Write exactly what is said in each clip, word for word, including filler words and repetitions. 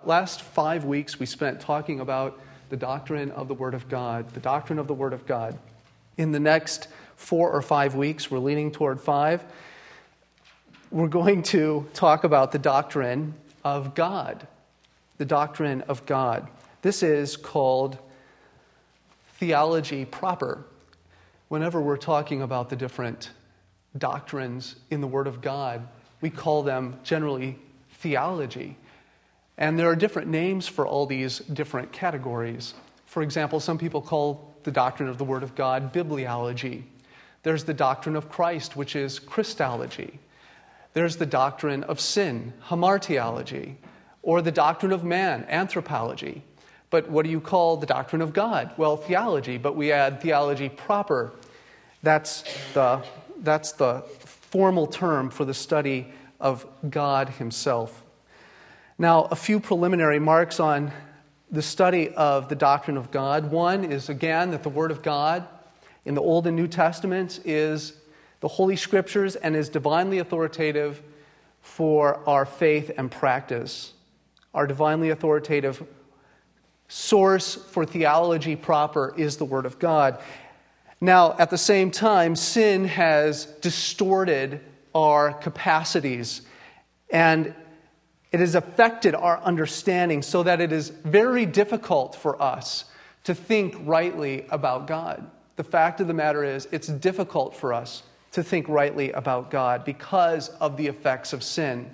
Last five weeks we spent talking about the doctrine of the Word of God, the doctrine of the Word of God. In the next four or five weeks, we're leaning toward five, we're going to talk about the doctrine of God, the doctrine of God. This is called theology proper. Whenever we're talking about the different doctrines in the Word of God, we call them generally theology. And there are different names for all these different categories. For example, some people call the doctrine of the Word of God bibliology. There's the doctrine of Christ, which is Christology. There's the doctrine of sin, hamartiology, or the doctrine of man, anthropology. But what do you call the doctrine of God? Well, theology, but we add theology proper. That's the, that's the formal term for the study of God Himself. Now, a few preliminary marks on the study of the doctrine of God. One is, again, that the Word of God in the Old and New Testaments is the Holy Scriptures and is divinely authoritative for our faith and practice. Our divinely authoritative source for theology proper is the Word of God. Now, at the same time, sin has distorted our capacities, and it has affected our understanding so that it is very difficult for us to think rightly about God. The fact of the matter is, it's difficult for us to think rightly about God because of the effects of sin.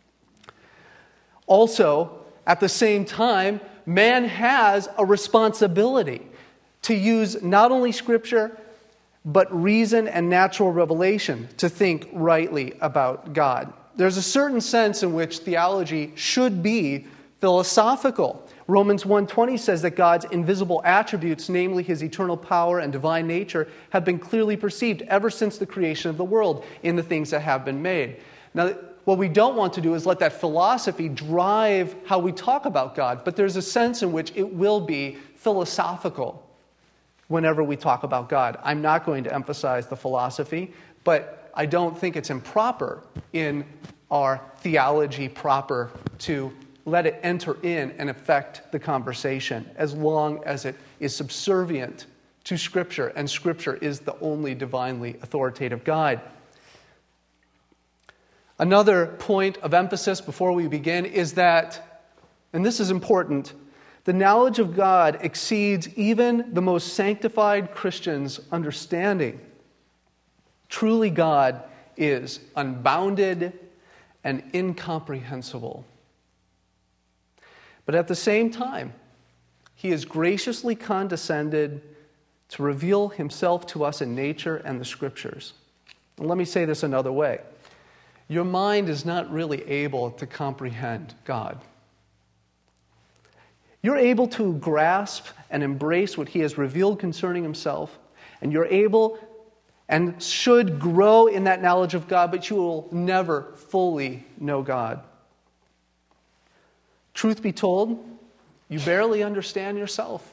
Also, at the same time, man has a responsibility to use not only Scripture, but reason and natural revelation to think rightly about God. There's a certain sense in which theology should be philosophical. Romans one twenty says that God's invisible attributes, namely His eternal power and divine nature, have been clearly perceived ever since the creation of the world in the things that have been made. Now, what we don't want to do is let that philosophy drive how we talk about God, but there's a sense in which it will be philosophical whenever we talk about God. I'm not going to emphasize the philosophy, but I don't think it's improper in our theology proper to let it enter in and affect the conversation as long as it is subservient to Scripture, and Scripture is the only divinely authoritative guide. Another point of emphasis before we begin is that, and this is important, the knowledge of God exceeds even the most sanctified Christian's understanding. Truly, God is unbounded and incomprehensible. But at the same time, He has graciously condescended to reveal Himself to us in nature and the Scriptures. And let me say this another way. Your mind is not really able to comprehend God. You're able to grasp and embrace what He has revealed concerning Himself, and you're able and should grow in that knowledge of God, but you will never fully know God. Truth be told, you barely understand yourself.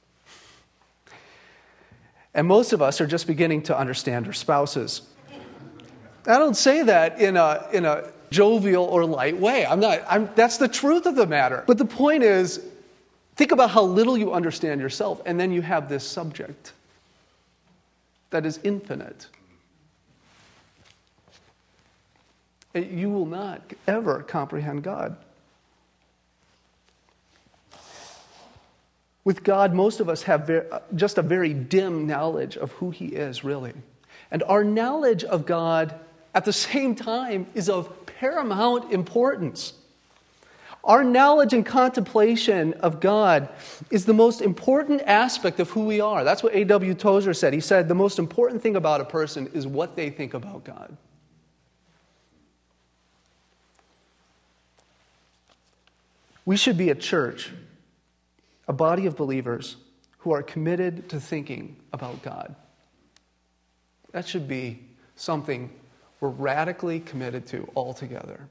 And most of us are just beginning to understand our spouses. I don't say that in a in a jovial or light way. I'm not. I'm, that's the truth of the matter. But the point is, think about how little you understand yourself, and then you have this subject that is infinite. You will not ever comprehend God. With God, most of us have very, just a very dim knowledge of who He is, really. And our knowledge of God, at the same time, is of paramount importance. Our knowledge and contemplation of God is the most important aspect of who we are. That's what A W Tozer said. He said the most important thing about a person is what they think about God. We should be a church, a body of believers who are committed to thinking about God. That should be something we're radically committed to altogether.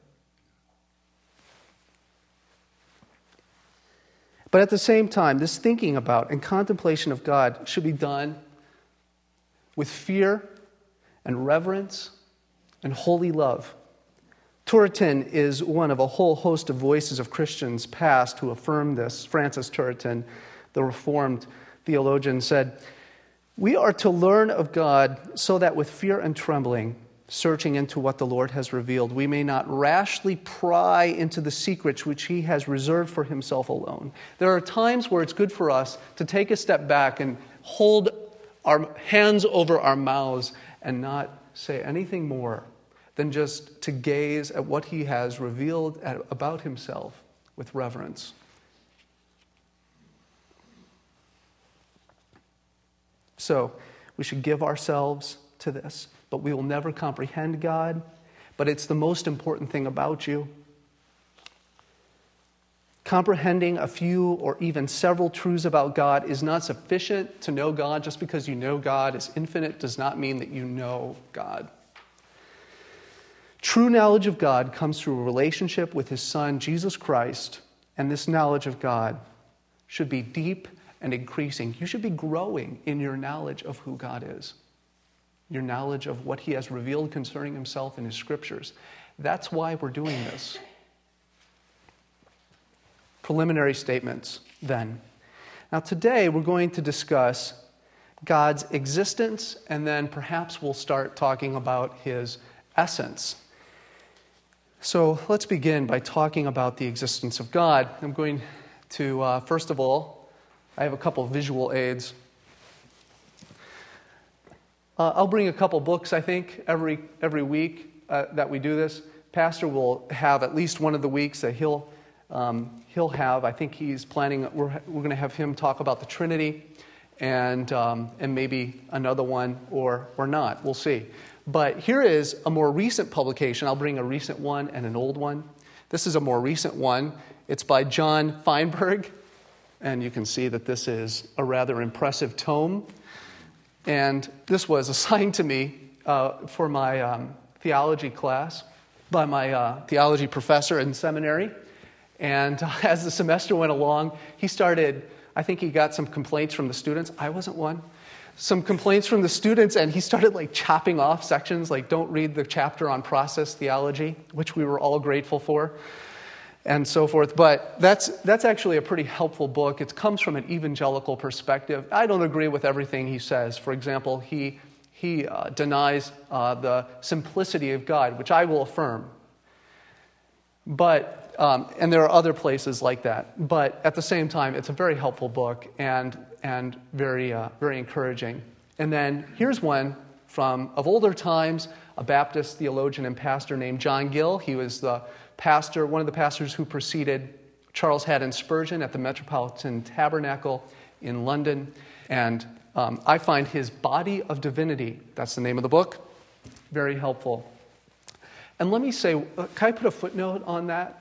But at the same time, this thinking about and contemplation of God should be done with fear and reverence and holy love Turretin is one of a whole host of voices of Christians past who affirm this. Francis Turretin, the Reformed theologian, said, "We are to learn of God so that with fear and trembling, searching into what the Lord has revealed, we may not rashly pry into the secrets which he has reserved for himself alone." There are times where it's good for us to take a step back and hold our hands over our mouths and not say anything more than just to gaze at what he has revealed at, about himself with reverence. So, we should give ourselves to this, but we will never comprehend God, but it's the most important thing about you. Comprehending a few or even several truths about God is not sufficient to know God. Just because you know God is infinite does not mean that you know God. True knowledge of God comes through a relationship with his Son, Jesus Christ, and this knowledge of God should be deep and increasing. You should be growing in your knowledge of who God is, your knowledge of what he has revealed concerning himself in his scriptures. That's why we're doing this. Preliminary statements, then. Now, today we're going to discuss God's existence, and then perhaps we'll start talking about his essence. So let's begin by talking about the existence of God. I'm going to, uh, first of all, I have a couple of visual aids. Uh, I'll bring a couple books, I think, every every week uh, that we do this. Pastor will have at least one of the weeks that he'll um, he'll have. I think he's planning. We're we're going to have him talk about the Trinity, and um, and maybe another one or or not. We'll see. But here is a more recent publication. I'll bring a recent one and an old one. This is a more recent one. It's by John Feinberg, and you can see that this is a rather impressive tome. And this was assigned to me uh, for my um, theology class by my uh, theology professor in seminary. And uh, as the semester went along, he started, I think he got some complaints from the students. I wasn't one. Some complaints from the students, and he started like chopping off sections, like don't read the chapter on process theology, which we were all grateful for, and so forth. But that's that's actually a pretty helpful book. It comes from an evangelical perspective. I don't agree with everything he says. For example, he he uh, denies uh, the simplicity of God, which I will affirm. But um, and there are other places like that. But at the same time, it's a very helpful book and and very uh, very encouraging. And then here's one from of older times, a Baptist theologian and pastor named John Gill. He was the pastor, one of the pastors who preceded Charles Haddon Spurgeon at the Metropolitan Tabernacle in London. And um, I find his Body of Divinity, that's the name of the book, very helpful. And let me say, can I put a footnote on that?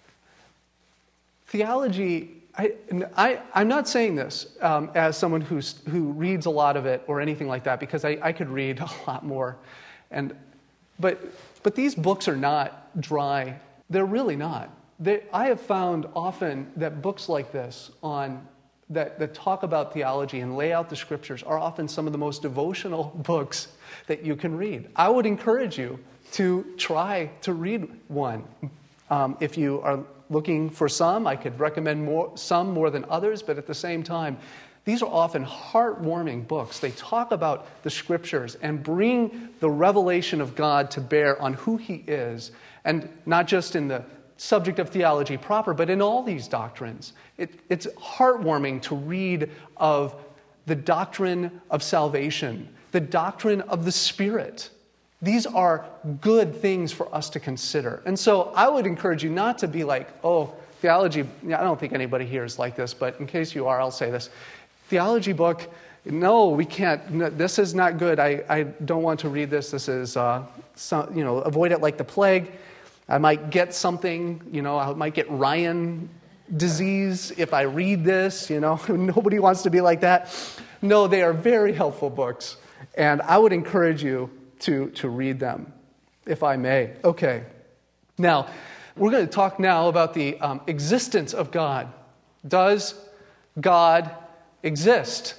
Theology, I, I, I'm not saying this um, as someone who's, who reads a lot of it or anything like that, because I, I could read a lot more. And but but these books are not dry. They're really not. They, I have found often that books like this on that, that talk about theology and lay out the scriptures are often some of the most devotional books that you can read. I would encourage you to try to read one. Um, if you are looking for some, I could recommend more, some more than others, but at the same time, these are often heartwarming books. They talk about the scriptures and bring the revelation of God to bear on who he is, and not just in the subject of theology proper, but in all these doctrines. It, it's heartwarming to read of the doctrine of salvation, the doctrine of the Spirit. These are good things for us to consider. And so I would encourage you not to be like, oh, theology, I don't think anybody here is like this, but in case you are, I'll say this. Theology book, no, we can't, no, this is not good. I, I don't want to read this. This is, uh, some, you know, avoid it like the plague. I might get something, you know, I might get Ryan disease if I read this, you know. Nobody wants to be like that. No, they are very helpful books. And I would encourage you to, to read them, if I may. Okay. Now, we're going to talk now about the um, existence of God. Does God exist?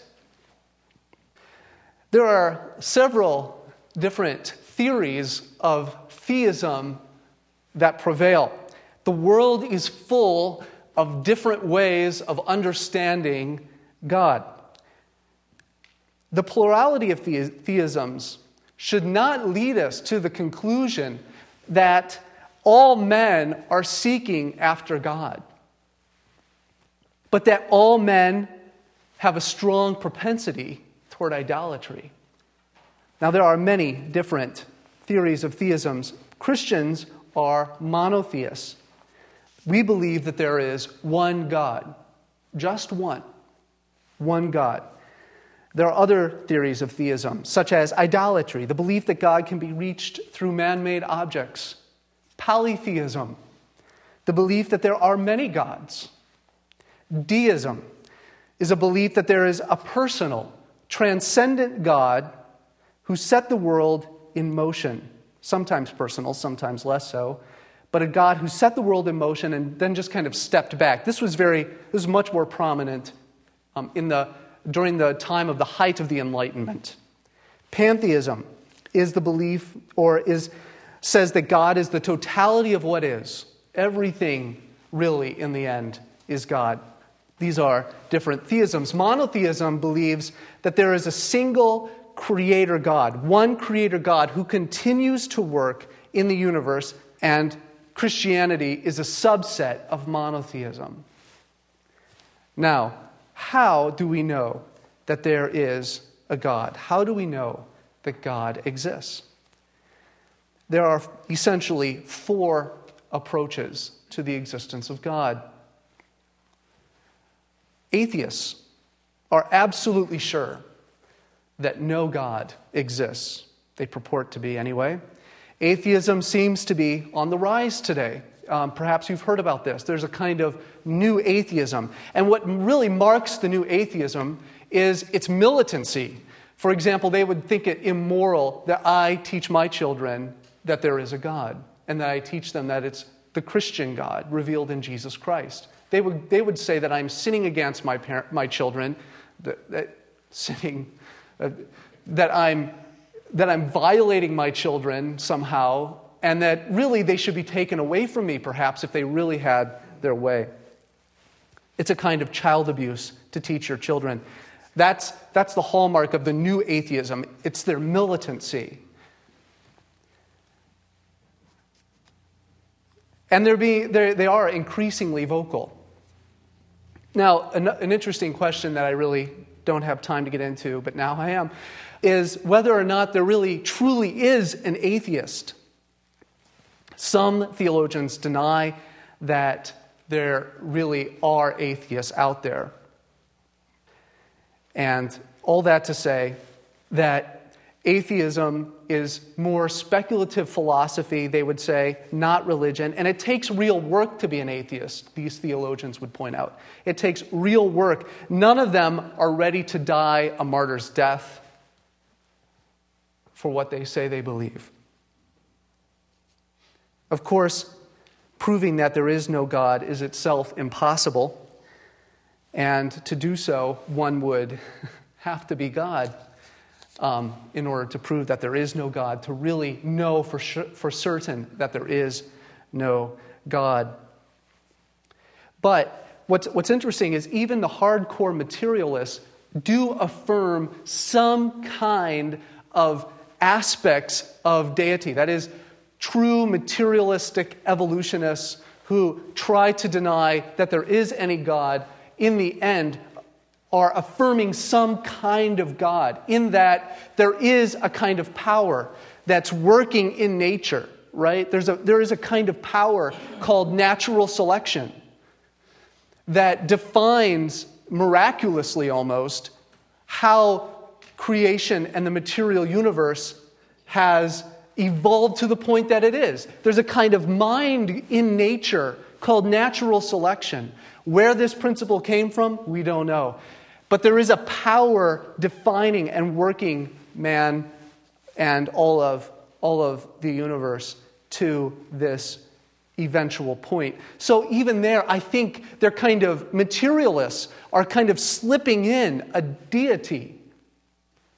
There are several different theories of theism that prevail. The world is full of different ways of understanding God. The plurality of the- theisms should not lead us to the conclusion that all men are seeking after God, but that all men have a strong propensity toward idolatry. Now, there are many different theories of theisms. Christians are monotheists. We believe that there is one God, just one, one God. There are other theories of theism, such as idolatry, the belief that God can be reached through man-made objects. Polytheism, the belief that there are many gods. Deism is a belief that there is a personal, transcendent God who set the world in motion, sometimes personal, sometimes less so, but a God who set the world in motion and then just kind of stepped back. This was very, this was much more prominent um, in the during the time of the height of the Enlightenment. Pantheism is the belief, or is says that God is the totality of what is. Everything, really, in the end, is God. These are different theisms. Monotheism believes that there is a single creator God, one creator God who continues to work in the universe, and Christianity is a subset of monotheism. Now, how do we know that there is a God? How do we know that God exists? There are essentially four approaches to the existence of God. Atheists are absolutely sure that no God exists. They purport to be anyway. Atheism seems to be on the rise today. Um, perhaps you've heard about this. There's a kind of new atheism. And what really marks the new atheism is its militancy. For example, they would think it immoral that I teach my children that there is a God, and that I teach them that it's the Christian God revealed in Jesus Christ. They would they would say that I'm sinning against my parent, my children, that, that sinning, uh, that I'm that I'm violating my children somehow, and that really they should be taken away from me, perhaps, if they really had their way. It's a kind of child abuse to teach your children. That's that's the hallmark of the new atheism. It's their militancy. And they're being, they're, they are increasingly vocal. Now, an, an interesting question that I really don't have time to get into, but now I am, is whether or not there really truly is an atheist. Some theologians deny that there really are atheists out there. And all that to say that atheism is more speculative philosophy, they would say, not religion. And it takes real work to be an atheist, these theologians would point out. It takes real work. None of them are ready to die a martyr's death for what they say they believe. Of course, proving that there is no God is itself impossible. And to do so, one would have to be God. Um, in order to prove that there is no God, to really know for sure, for certain that there is no God. But what's, what's interesting is even the hardcore materialists do affirm some kind of aspects of deity. That is, true materialistic evolutionists who try to deny that there is any God, in the end are affirming some kind of God, in that there is a kind of power that's working in nature, right? There's a, there is a kind of power called natural selection that defines, miraculously almost, how creation and the material universe has evolved to the point that it is. There's a kind of mind in nature called natural selection. Where this principle came from, we don't know. But there is a power defining and working man and all of, all of the universe to this eventual point. So even there, I think they're kind of, materialists are kind of slipping in a deity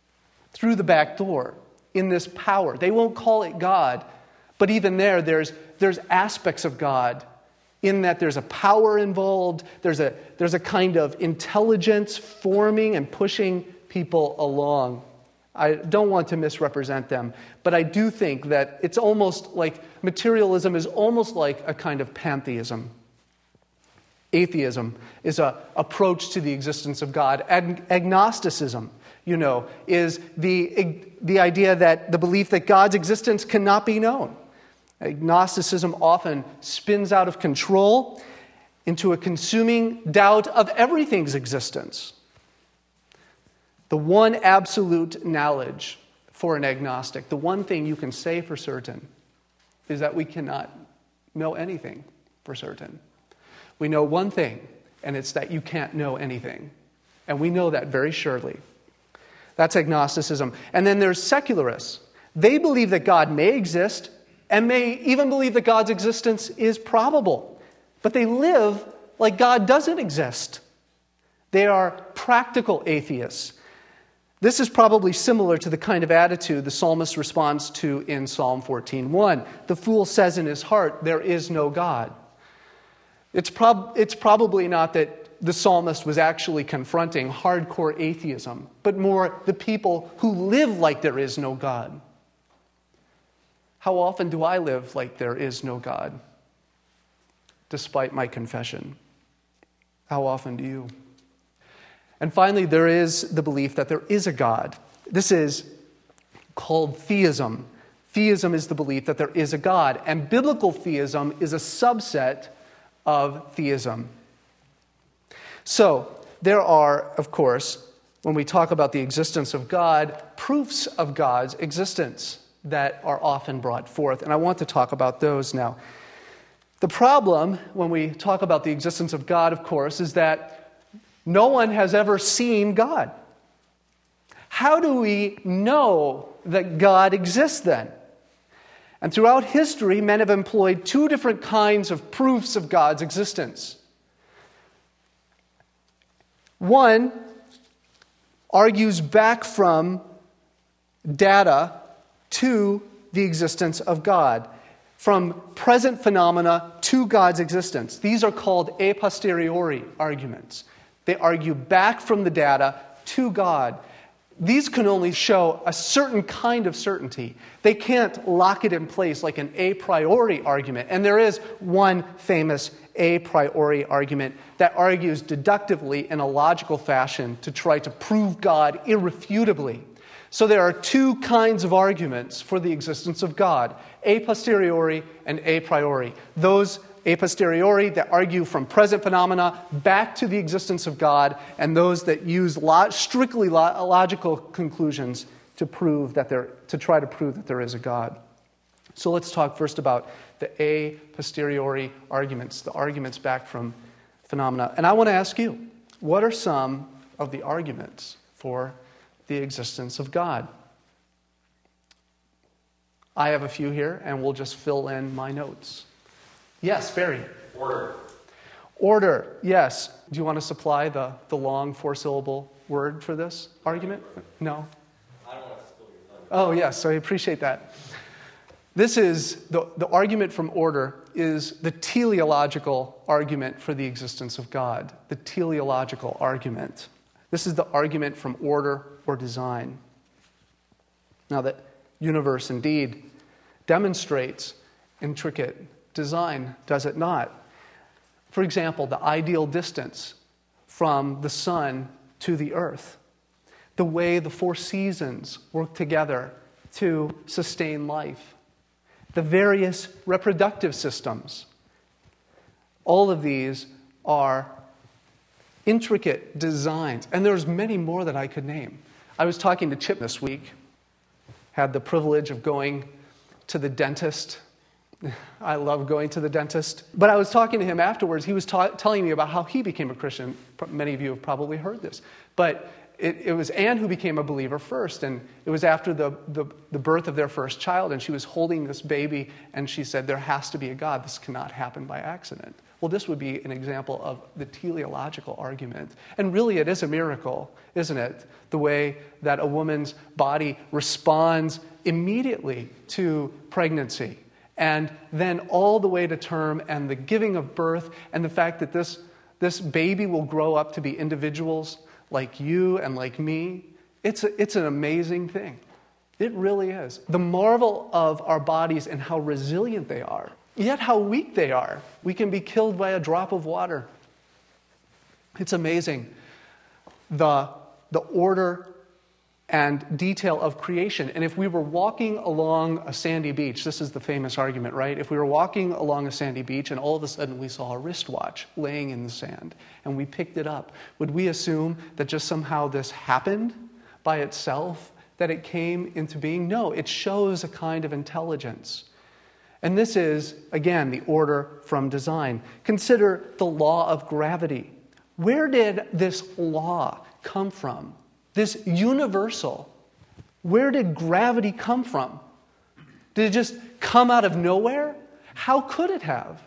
through the back door in this power. They won't call it God, but even there, there's there's aspects of God in that there's a power involved, there's a, there's a kind of intelligence forming and pushing people along. I don't want to misrepresent them, but I do think that it's almost like materialism is almost like a kind of pantheism. Atheism is an approach to the existence of God. Ag- agnosticism, you know, is the, the idea that the belief that God's existence cannot be known. Agnosticism often spins out of control into a consuming doubt of everything's existence. The one absolute knowledge for an agnostic, the one thing you can say for certain, is that we cannot know anything for certain. We know one thing, and it's that you can't know anything. And we know that very surely. That's agnosticism. And then there's secularists. They believe that God may exist, and may even believe that God's existence is probable. But they live like God doesn't exist. They are practical atheists. This is probably similar to the kind of attitude the psalmist responds to in Psalm fourteen one. The fool says in his heart, there is no God. It's, prob- it's probably not that the psalmist was actually confronting hardcore atheism, but more the people who live like there is no God. How often do I live like there is no God, despite my confession? How often do you? And finally, there is the belief that there is a God. This is called theism. Theism is the belief that there is a God, and biblical theism is a subset of theism. So, there are, of course, when we talk about the existence of God, proofs of God's existence that are often brought forth. And I want to talk about those now. The problem when we talk about the existence of God, of course, is that no one has ever seen God. How do we know that God exists then? And throughout history, men have employed two different kinds of proofs of God's existence. One argues back from data to the existence of God, from present phenomena to God's existence. These are called a posteriori arguments. They argue back from the data to God. These can only show a certain kind of certainty. They can't lock it in place like an a priori argument. And there is one famous a priori argument that argues deductively in a logical fashion to try to prove God irrefutably. So there are two kinds of arguments for the existence of God, a posteriori and a priori. Those a posteriori that argue from present phenomena back to the existence of God, and those that use lo- strictly lo- logical conclusions to prove that there, to try to prove that there is a God. So let's talk first about the a posteriori arguments, the arguments back from phenomena. And I want to ask you, what are some of the arguments for the existence of God? I have a few here, and we'll just fill in my notes. Yes, Barry. Order. Order, yes. Do you want to supply the, the long four-syllable word for this argument? No? I don't want to steal your thunder. Oh, yes, so I appreciate that. This is, the, the argument from order is the teleological argument for the existence of God. The teleological argument. This is the argument from order or design. Now, the universe indeed demonstrates intricate design, does it not? For example, the ideal distance from the sun to the earth, the way the four seasons work together to sustain life, the various reproductive systems. All of these are intricate designs, and there's many more that I could name. I was talking to Chip this week, had the privilege of going to the dentist. I love going to the dentist. But I was talking to him afterwards. He was ta- telling me about how he became a Christian. Many of you have probably heard this. But it, it was Anne who became a believer first. And it was after the, the, the birth of their first child. And she was holding this baby. And she said, there has to be a God. This cannot happen by accident. Well, this would be an example of the teleological argument. And really, it is a miracle, isn't it? The way that a woman's body responds immediately to pregnancy. And then all the way to term and the giving of birth and the fact that this, this baby will grow up to be individuals like you and like me. It's, a, it's an amazing thing. It really is. The marvel of our bodies and how resilient they are, yet how weak they are. We can be killed by a drop of water. It's amazing. The, the order and detail of creation. And if we were walking along a sandy beach, this is the famous argument, right? If we were walking along a sandy beach and all of a sudden we saw a wristwatch laying in the sand and we picked it up, would we assume that just somehow this happened by itself, that it came into being? No, it shows a kind of intelligence. And this is, again, the order from design. Consider the law of gravity. Where did this law come from? This universal. Where did gravity come from? Did it just come out of nowhere? How could it have?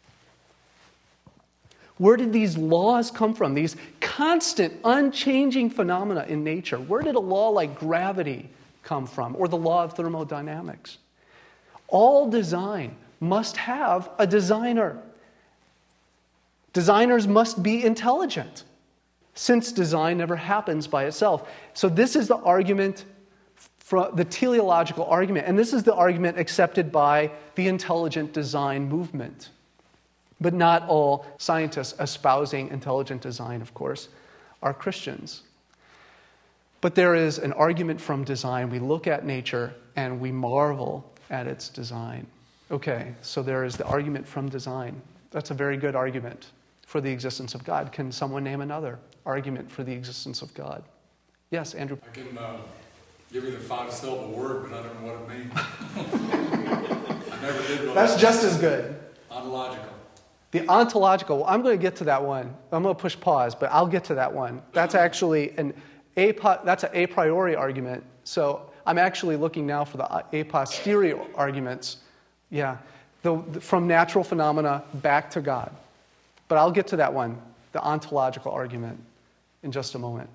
Where did these laws come from? These constant, unchanging phenomena in nature. Where did a law like gravity come from? Or the law of thermodynamics? All design must have a designer. Designers must be intelligent, since design never happens by itself. So this is the argument, the teleological argument, and this is the argument accepted by the intelligent design movement. But not all scientists espousing intelligent design, of course, are Christians. But there is an argument from design. We look at nature and we marvel at its design. Okay, so there is the argument from design. That's a very good argument for the existence of God. Can someone name another argument for the existence of God? Yes, Andrew. I can uh, give you the five-syllable word, but I don't know what it means. I never did. Really. That's just as good. Ontological. The ontological. Well, I'm going to get to that one. I'm going to push pause, but I'll get to that one. That's actually an a that's an a priori argument. So I'm actually looking now for the a posteriori arguments. Yeah, the, the, from natural phenomena back to God. But I'll get to that one, the ontological argument, in just a moment.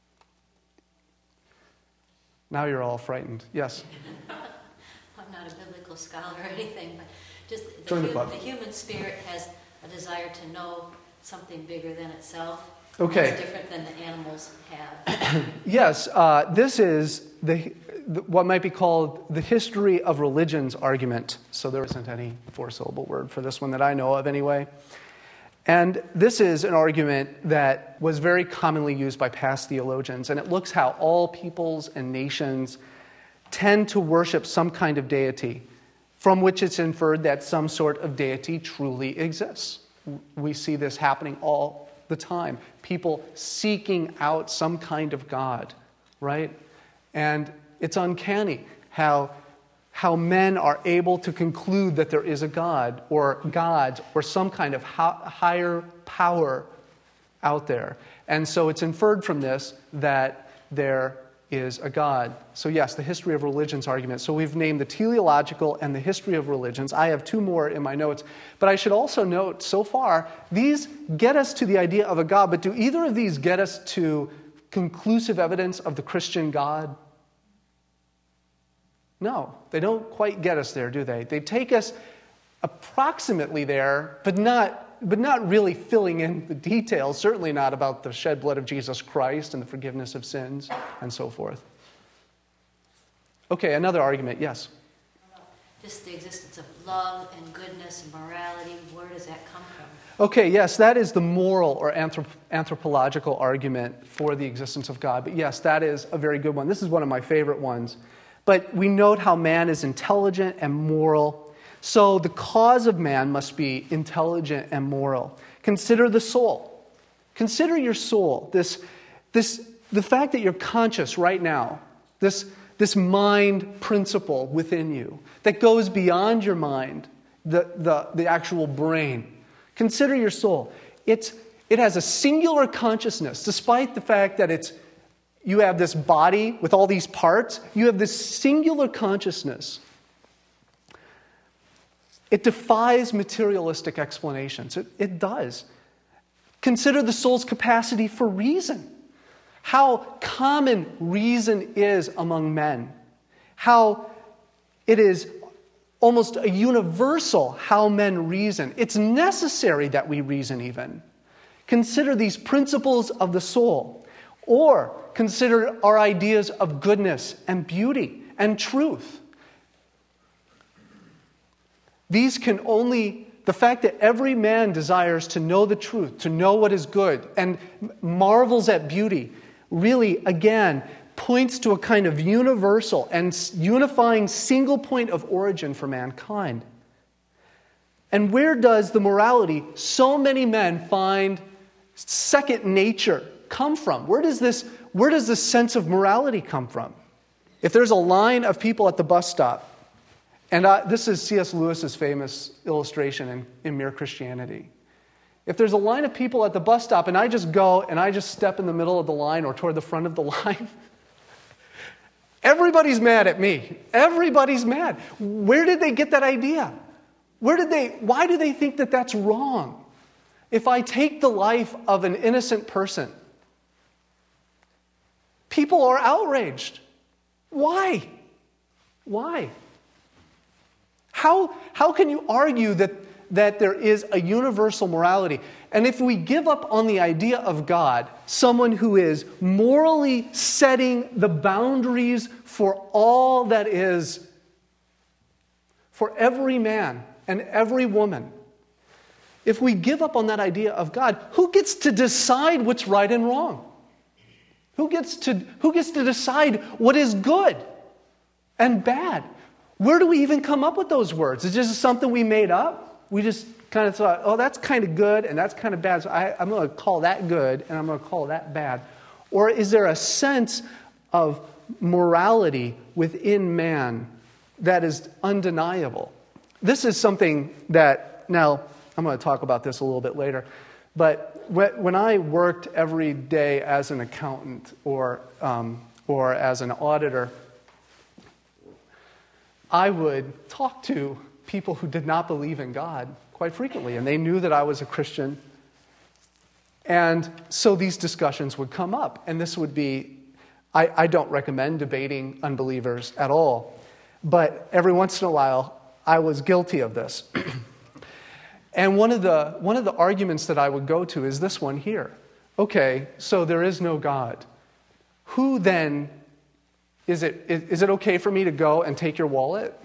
Now you're all frightened. Yes? I'm not a biblical scholar or anything, but just the, Join the, hum, club. the human spirit has a desire to know something bigger than itself. Okay. It's different than the animals have. Yes, uh, this is the, the what might be called the history of religions argument. So there isn't any four-syllable word for this one that I know of anyway. And this is an argument that was very commonly used by past theologians, and it looks how all peoples and nations tend to worship some kind of deity, from which it's inferred that some sort of deity truly exists. We see this happening all the time. People seeking out some kind of God, right? And it's uncanny how how men are able to conclude that there is a God or gods or some kind of higher power out there. And so it's inferred from this that there is a God. So yes, the history of religions argument. So we've named the teleological and the history of religions. I have two more in my notes. But I should also note, so far, these get us to the idea of a God, but do either of these get us to conclusive evidence of the Christian God? No, they don't quite get us there, do they? They take us approximately there, but not, but not really filling in the details, certainly not about the shed blood of Jesus Christ and the forgiveness of sins and so forth. Okay, another argument, yes? Just the existence of love and goodness and morality, where does that come from? Okay, yes, that is the moral or anthrop- anthropological argument for the existence of God. But yes, that is a very good one. This is one of my favorite ones. But we note how man is intelligent and moral. So the cause of man must be intelligent and moral. Consider the soul. Consider your soul. This, this, the fact that you're conscious right now. This, this mind principle within you that goes beyond your mind, the, the, the actual brain. Consider your soul. It's, it has a singular consciousness, despite the fact that it's you have this body with all these parts. You have this singular consciousness. It defies materialistic explanations. It, it does. Consider the soul's capacity for reason. How common reason is among men. How it is almost a universal how men reason. It's necessary that we reason even. Consider these principles of the soul, or consider our ideas of goodness and beauty and truth. These can only, the fact that every man desires to know the truth, to know what is good, and marvels at beauty, really, again, points to a kind of universal and unifying single point of origin for mankind. And where does the morality so many men find second nature come from? Where does this, where does this sense of morality come from? If there's a line of people at the bus stop, and I, this is C S Lewis's famous illustration in, in Mere Christianity. If there's a line of people at the bus stop and I just go and I just step in the middle of the line or toward the front of the line, everybody's mad at me. Everybody's mad. Where did they get that idea? Where did they, why do they think that that's wrong? If I take the life of an innocent person, people are outraged. Why? Why? How, how can you argue that, that there is a universal morality? And if we give up on the idea of God, someone who is morally setting the boundaries for all that is, for every man and every woman, if we give up on that idea of God, who gets to decide what's right and wrong? Who gets to, who gets to decide what is good and bad? Where do we even come up with those words? Is it just something we made up? We just kind of thought, oh, that's kind of good and that's kind of bad, so I, I'm going to call that good and I'm going to call that bad. Or is there a sense of morality within man that is undeniable? This is something that, now, I'm going to talk about this a little bit later, but when I worked every day as an accountant or um, or as an auditor, I would talk to people who did not believe in God quite frequently, and they knew that I was a Christian. And so these discussions would come up, and this would be, I, I don't recommend debating unbelievers at all, but every once in a while, I was guilty of this. And one of the one of the arguments that I would go to is this one here. Okay, so there is no God. Who then, is it is, is it okay for me to go and take your wallet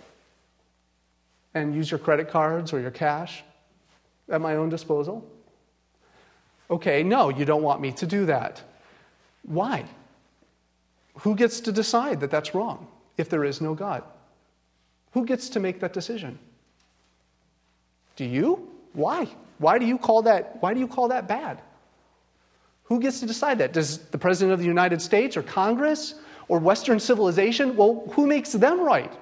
and use your credit cards or your cash at my own disposal? Okay, no, you don't want me to do that. Why? Who gets to decide that that's wrong if there is no God? Who gets to make that decision? Do you? Why? Why do you call that, why do you call that bad? Who gets to decide that? Does the President of the United States or Congress or Western civilization? Well, who makes them right?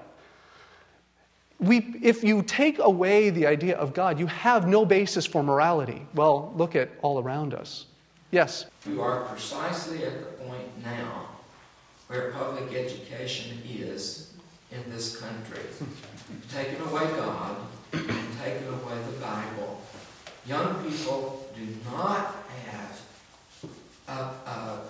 We, if you take away the idea of God, you have no basis for morality. Well, look at all around us. Yes? We are precisely at the point now where public education is in this country. Taking away God and taking away the Bible. Young people do not have a, a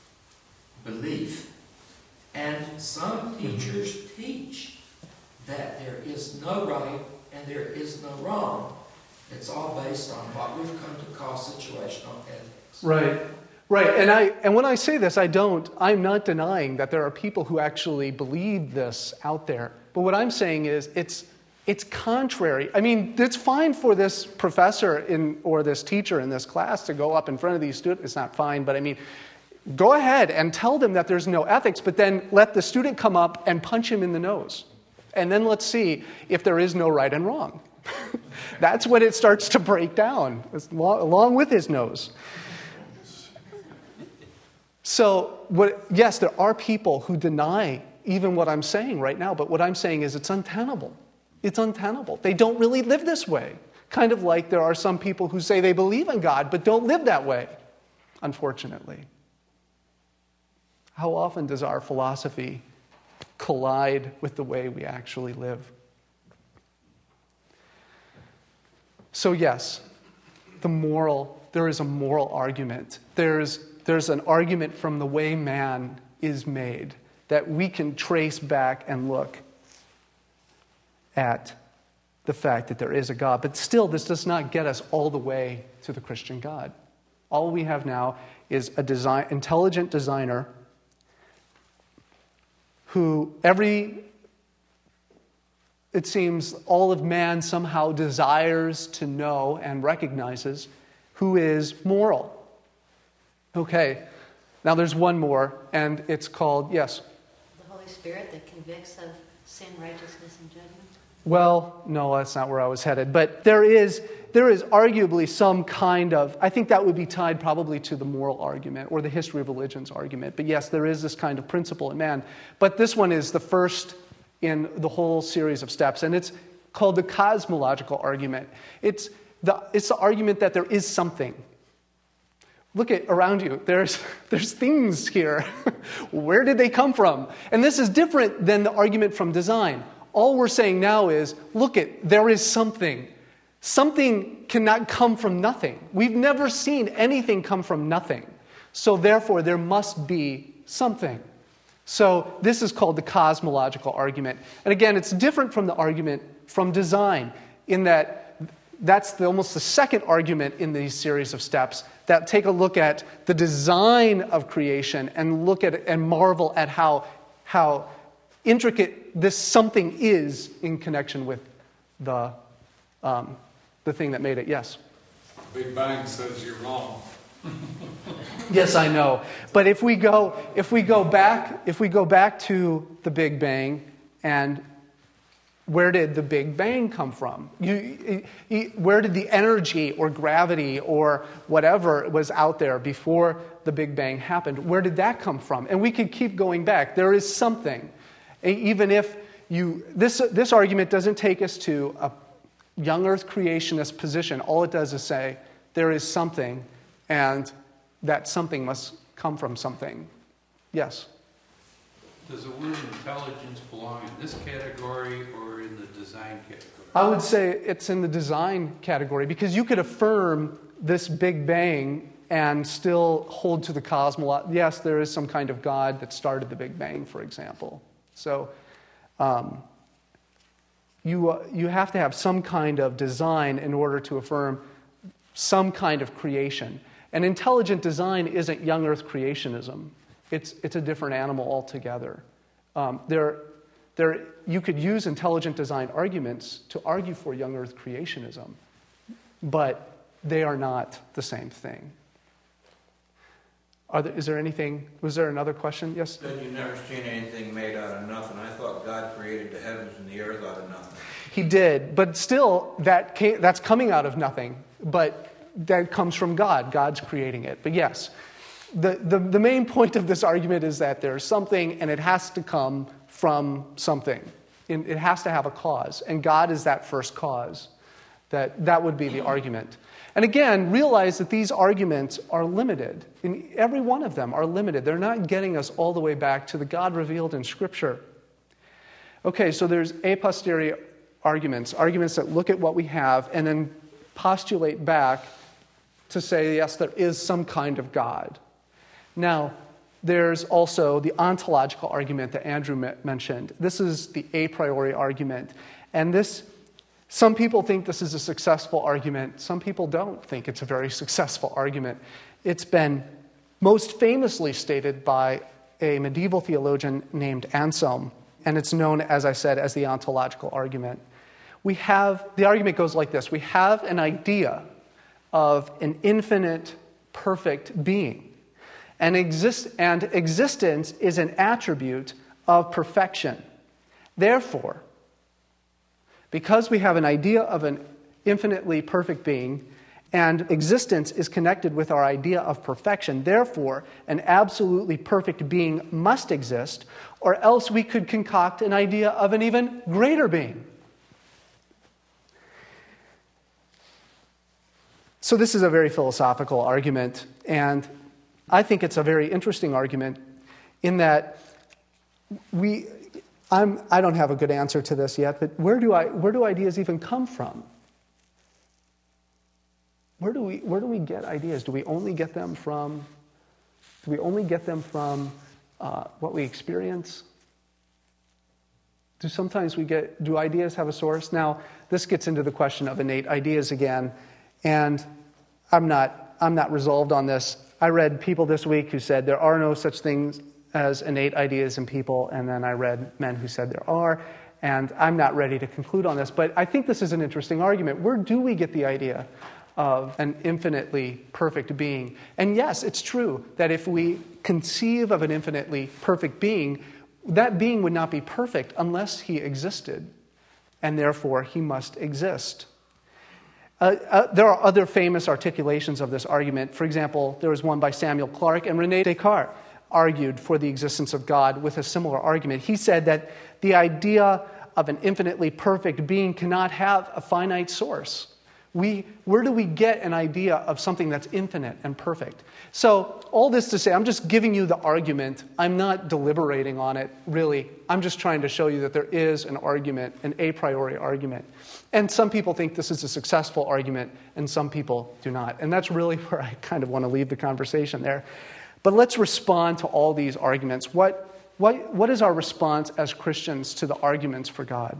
belief. And some teachers teach that there is no right and there is no wrong. It's all based on what we've come to call situational ethics. Right. Right. And I and when I say this, I don't, I'm not denying that there are people who actually believe this out there. But what I'm saying is it's it's contrary. I mean, it's fine for this professor in or this teacher in this class to go up in front of these students. It's not fine, but I mean, go ahead and tell them that there's no ethics, but then let the student come up and punch him in the nose. And then let's see if there is no right and wrong. That's when it starts to break down, along with his nose. So, what, yes, there are people who deny even what I'm saying right now, but what I'm saying is it's untenable. It's untenable. They don't really live this way. Kind of like there are some people who say they believe in God, but don't live that way, unfortunately. How often does our philosophy collide with the way we actually live? So yes, the moral, there is a moral argument. There's, there's an argument from the way man is made that we can trace back and look. at the fact that there is a God. But still, this does not get us all the way to the Christian God. All we have now is a design, intelligent designer who every, it seems, all of man somehow desires to know and recognizes, who is moral. Okay, now there's one more, and it's called, yes? The Holy Spirit that convicts of sin, righteousness, and judgment? Well, no, that's not where I was headed. But there is there is arguably some kind of, I think that would be tied probably to the moral argument or the history of religions argument. But yes, there is this kind of principle in man. But this one is the first in the whole series of steps, and it's called the cosmological argument. It's the it's the argument that there is something. Look at around you. There's there's things here. Where did they come from? And this is different than the argument from design. All we're saying now is, look at, there is something. Something cannot come from nothing. We've never seen anything come from nothing. So therefore, there must be something. So this is called the cosmological argument. And again, it's different from the argument from design in that that's the, almost the second argument in these series of steps that take a look at the design of creation and look at it and marvel at how how intricate this something is in connection with the um, the thing that made it. Yes? Big Bang says you're wrong. Yes, I know. But if we go if we go back if we go back to the Big Bang, and where did the Big Bang come from? You, you, where did the energy or gravity or whatever was out there before the Big Bang happened? Where did that come from? And we could keep going back. There is something. Even if you, this, this argument doesn't take us to a young earth creationist position. All it does is say there is something, and that something must come from something. Yes? Does the word intelligence belong in this category or in the design category? I would say it's in the design category, because you could affirm this Big Bang and still hold to the cosmos. Yes, there is some kind of God that started the Big Bang, for example. So um, you, uh, you have to have some kind of design in order to affirm some kind of creation. And intelligent design isn't young earth creationism. It's, it's a different animal altogether. Um, there, there, you could use intelligent design arguments to argue for young earth creationism, but they are not the same thing. Are there, is there anything, was there another question? Yes? Said you've never seen anything made out of nothing. I thought God created the heavens and the earth out of nothing. He did, but still, that came, that's coming out of nothing, but that comes from God. God's creating it. But yes, the, the, the main point of this argument is that there's something, and it has to come from something. It has to have a cause, and God is that first cause. That, that would be the argument. And again, realize that these arguments are limited. In every one of them are limited. They're not getting us all the way back to the God revealed in Scripture. Okay, so there's a posteriori arguments, arguments that look at what we have and then postulate back to say, yes, there is some kind of God. Now, there's also the ontological argument that Andrew mentioned. This is the a priori argument. And this, some people think this is a successful argument. Some people don't think it's a very successful argument. It's been most famously stated by a medieval theologian named Anselm, and it's known, as I said, as the ontological argument. We have, the argument goes like this. We have an idea of an infinite, perfect being. And, exist, and existence is an attribute of perfection. Therefore, because we have an idea of an infinitely perfect being, and existence is connected with our idea of perfection, therefore, an absolutely perfect being must exist, or else we could concoct an idea of an even greater being. So this is a very philosophical argument, and I think it's a very interesting argument in that we, I'm, I don't have a good answer to this yet, but where do I, where do ideas even come from? Where do we, where do we get ideas? Do we only get them from, do we only get them from uh, what we experience? Do sometimes we get, do ideas have a source? Now, this gets into the question of innate ideas again, and I'm not, I'm not resolved on this. I read people this week who said there are no such things as innate ideas in people, and then I read men who said there are, and I'm not ready to conclude on this, but I think this is an interesting argument. Where do we get the idea of an infinitely perfect being? And yes, it's true that if we conceive of an infinitely perfect being, that being would not be perfect unless he existed, and therefore he must exist. Uh, uh, there are other famous articulations of this argument. For example, there was one by Samuel Clarke, and René Descartes argued for the existence of God with a similar argument. He said that the idea of an infinitely perfect being cannot have a finite source. We, where do we get an idea of something that's infinite and perfect? So all this to say, I'm just giving you the argument. I'm not deliberating on it, really. I'm just trying to show you that there is an argument, an a priori argument. And some people think this is a successful argument, and some people do not. And that's really where I kind of want to leave the conversation there. But let's respond to all these arguments. What, what, what is our response as Christians to the arguments for God?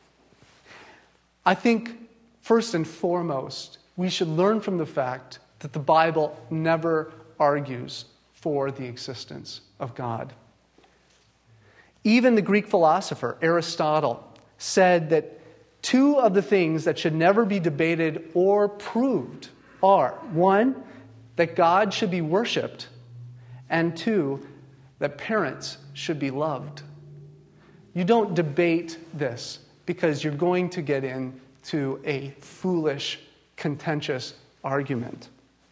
I think, first and foremost, we should learn from the fact that the Bible never argues for the existence of God. Even the Greek philosopher Aristotle said that two of the things that should never be debated or proved are, one, that God should be worshipped, and two, that parents should be loved. You don't debate this because you're going to get into a foolish, contentious argument.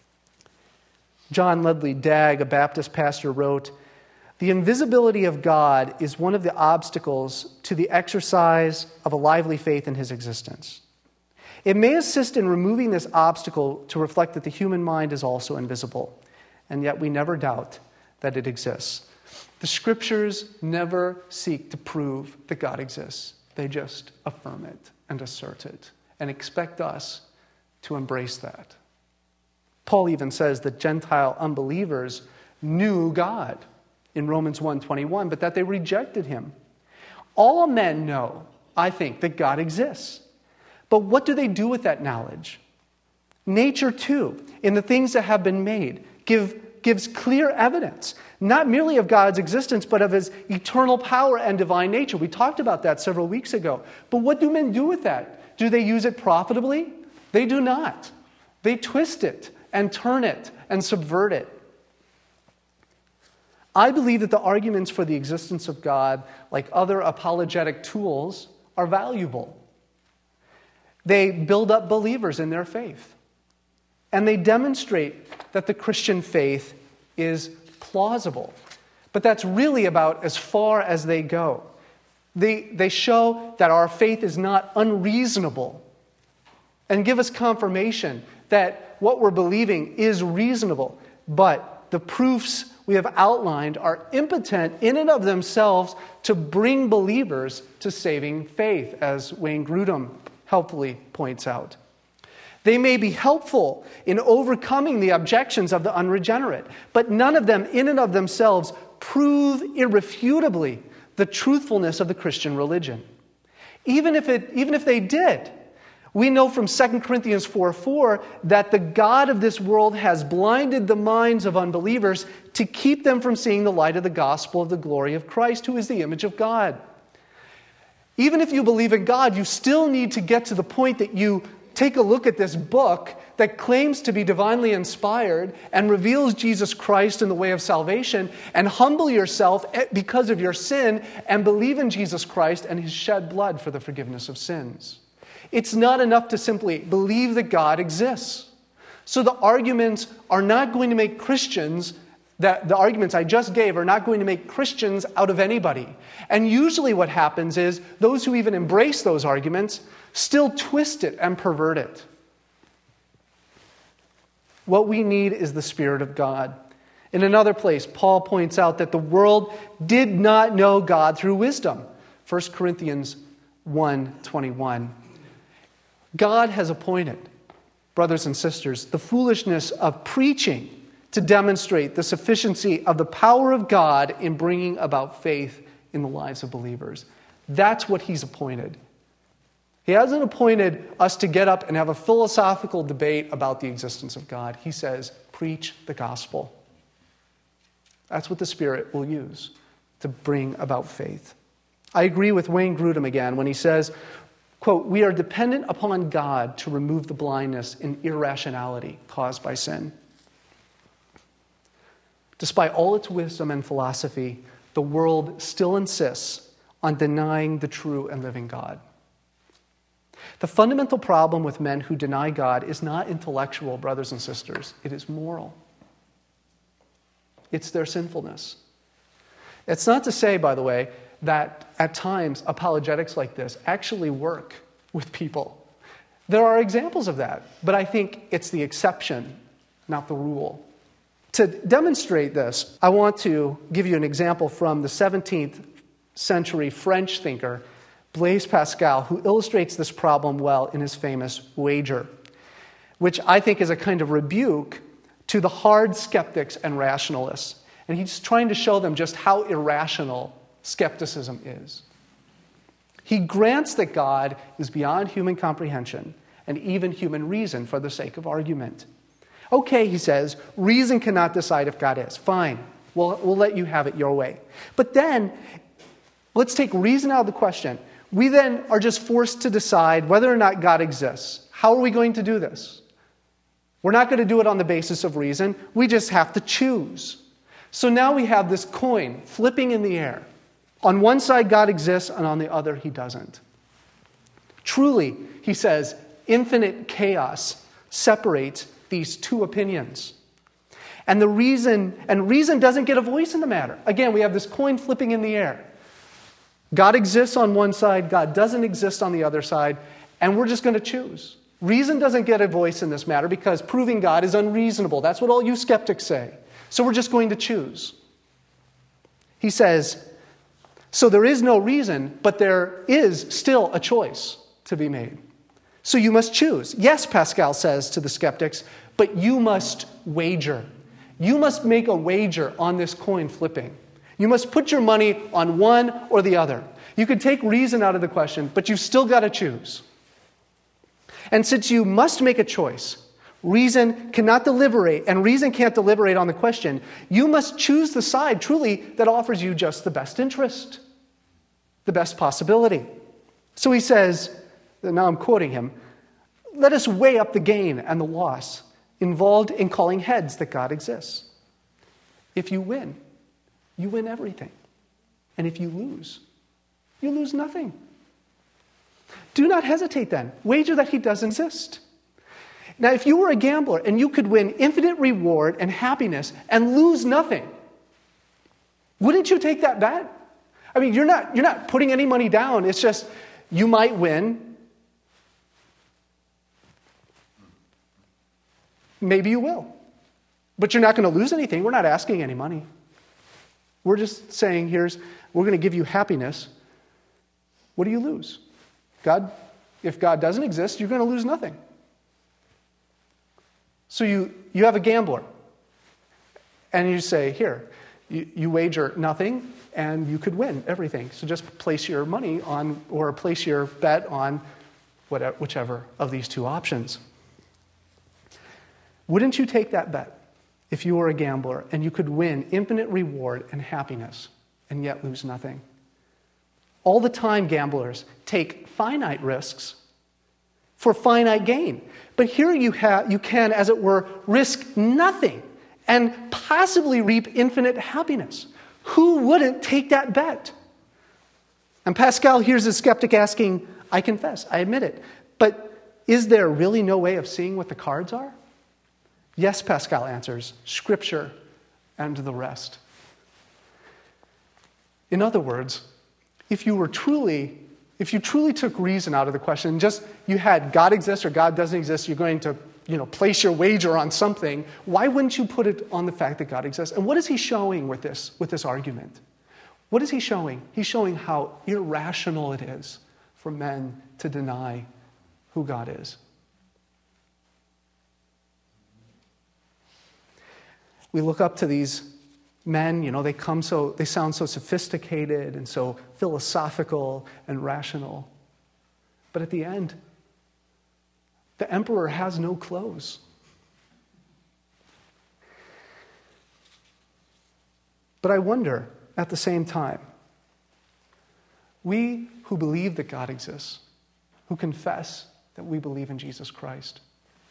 John Ledley Dagg, a Baptist pastor, wrote, "The invisibility of God is one of the obstacles to the exercise of a lively faith in his existence. It may assist in removing this obstacle to reflect that the human mind is also invisible, and yet we never doubt that it exists." The Scriptures never seek to prove that God exists. They just affirm it and assert it and expect us to embrace that. Paul even says that Gentile unbelievers knew God in Romans one twenty-one, but that they rejected him. All men know, I think, that God exists. But what do they do with that knowledge? Nature, too, in the things that have been made, give, gives clear evidence, not merely of God's existence, but of his eternal power and divine nature. We talked about that several weeks ago. But what do men do with that? Do they use it profitably? They do not. They twist it and turn it and subvert it. I believe that the arguments for the existence of God, like other apologetic tools, are valuable. They build up believers in their faith. And they demonstrate that the Christian faith is plausible. But that's really about as far as they go. They, they show that our faith is not unreasonable and give us confirmation that what we're believing is reasonable. But the proofs we have outlined are impotent in and of themselves to bring believers to saving faith, as Wayne Grudem helpfully points out. They may be helpful in overcoming the objections of the unregenerate, but none of them in and of themselves prove irrefutably the truthfulness of the Christian religion. Even if it, even if they did, we know from Second Corinthians four four that the God of this world has blinded the minds of unbelievers to keep them from seeing the light of the gospel of the glory of Christ, who is the image of God. Even if you believe in God, you still need to get to the point that you take a look at this book that claims to be divinely inspired and reveals Jesus Christ in the way of salvation, and humble yourself because of your sin and believe in Jesus Christ and his shed blood for the forgiveness of sins. It's not enough to simply believe that God exists. So the arguments are not going to make Christians, that the arguments I just gave are not going to make Christians out of anybody. And usually what happens is those who even embrace those arguments still twist it and pervert it. What we need is the Spirit of God. In another place, Paul points out that the world did not know God through wisdom. First Corinthians one twenty-one. God has appointed, brothers and sisters, the foolishness of preaching to demonstrate the sufficiency of the power of God in bringing about faith in the lives of believers. That's what he's appointed. He hasn't appointed us to get up and have a philosophical debate about the existence of God. He says, preach the gospel. That's what the Spirit will use to bring about faith. I agree with Wayne Grudem again when he says, quote, we are dependent upon God to remove the blindness and irrationality caused by sin. Despite all its wisdom and philosophy, the world still insists on denying the true and living God. The fundamental problem with men who deny God is not intellectual, brothers and sisters. It is moral. It's their sinfulness. It's not to say, by the way, that at times apologetics like this actually work with people. There are examples of that, but I think it's the exception, not the rule. To demonstrate this, I want to give you an example from the seventeenth century French thinker, Blaise Pascal, who illustrates this problem well in his famous Wager, which I think is a kind of rebuke to the hard skeptics and rationalists. And he's trying to show them just how irrational skepticism is. He grants that God is beyond human comprehension and even human reason for the sake of argument. Okay, he says, reason cannot decide if God is. Fine, we'll, we'll let you have it your way. But then, let's take reason out of the question. We then are just forced to decide whether or not God exists. How are we going to do this? We're not going to do it on the basis of reason. We just have to choose. So now we have this coin flipping in the air. On one side, God exists, and on the other, he doesn't. Truly, he says, infinite chaos separates these two opinions. And the reason, and reason doesn't get a voice in the matter. Again, we have this coin flipping in the air. God exists on one side, God doesn't exist on the other side, and we're just going to choose. Reason doesn't get a voice in this matter because proving God is unreasonable. That's what all you skeptics say. So we're just going to choose. He says, so there is no reason, but there is still a choice to be made. So you must choose. Yes, Pascal says to the skeptics, but you must wager. You must make a wager on this coin flipping. You must put your money on one or the other. You could take reason out of the question, but you've still got to choose. And since you must make a choice, reason cannot deliberate, and reason can't deliberate on the question, you must choose the side, truly, that offers you just the best interest, the best possibility. So he says, now I'm quoting him, let us weigh up the gain and the loss involved in calling heads that God exists. If you win, you win everything. And if you lose, you lose nothing. Do not hesitate then. Wager that he doesn't exist. Now, if you were a gambler and you could win infinite reward and happiness and lose nothing, wouldn't you take that bet? I mean, you're not, you're not putting any money down. It's just you might win. Maybe you will. But you're not going to lose anything. We're not asking any money. We're just saying, here's, we're going to give you happiness. What do you lose? God, if God doesn't exist, you're going to lose nothing. So you, you have a gambler. And you say, here, you, you wager nothing, and you could win everything. So just place your money on, or place your bet on whatever, whichever of these two options. Wouldn't you take that bet if you were a gambler and you could win infinite reward and happiness and yet lose nothing? All the time, gamblers take finite risks for finite gain. But here you, have, you can, as it were, risk nothing and possibly reap infinite happiness. Who wouldn't take that bet? And Pascal hears the skeptic asking, I confess, I admit it, but is there really no way of seeing what the cards are? Yes, Pascal answers, Scripture and the rest. In other words, if you were truly, if you truly took reason out of the question, just you had God exists or God doesn't exist, you're going to, you know, place your wager on something, why wouldn't you put it on the fact that God exists? And what is he showing with this, with this argument? What is he showing? He's showing how irrational it is for men to deny who God is. We look up to these Men, you know, they come so, they sound so sophisticated and so philosophical and rational. But at the end, the emperor has no clothes. But I wonder, at the same time, we who believe that God exists, who confess that we believe in Jesus Christ,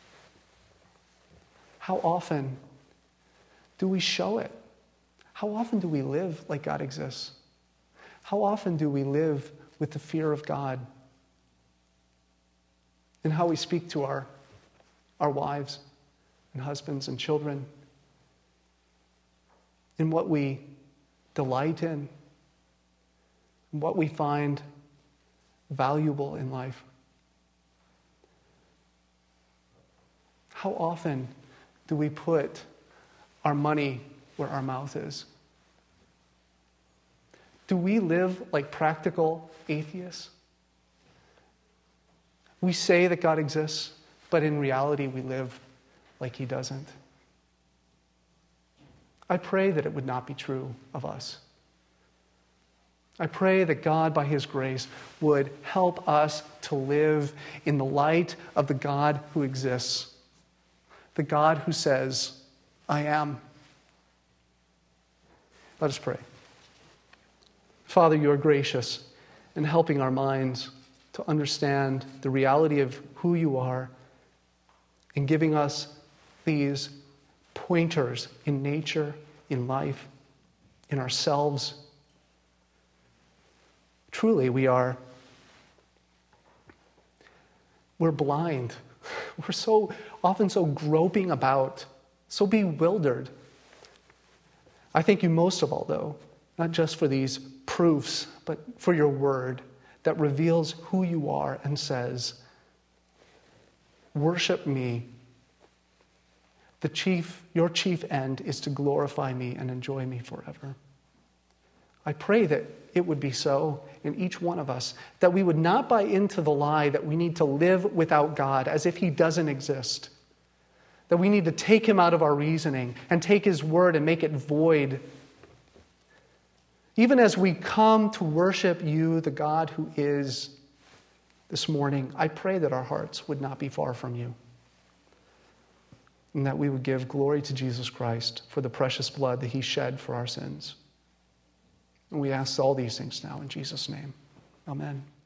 how often do we show it? How often do we live like God exists? How often do we live with the fear of God in how we speak to our, our wives and husbands and children, in what we delight in, in what we find valuable in life? How often do we put our money where our mouth is? Do we live like practical atheists? We say that God exists, but in reality we live like he doesn't. I pray that it would not be true of us. I pray that God, by his grace, would help us to live in the light of the God who exists, the God who says, I am. Let us pray. Father, you are gracious in helping our minds to understand the reality of who you are and giving us these pointers in nature, in life, in ourselves. Truly, we are, we're blind. We're so often so groping about, so bewildered. I thank you most of all, though, not just for these proofs, but for your word that reveals who you are and says, worship me. The chief, your chief end is to glorify me and enjoy me forever. I pray that it would be so in each one of us, that we would not buy into the lie that we need to live without God as if he doesn't exist, that we need to take him out of our reasoning and take his word and make it void. Even as we come to worship you, the God who is, this morning, I pray that our hearts would not be far from you, and that we would give glory to Jesus Christ for the precious blood that he shed for our sins. And we ask all these things now in Jesus' name. Amen.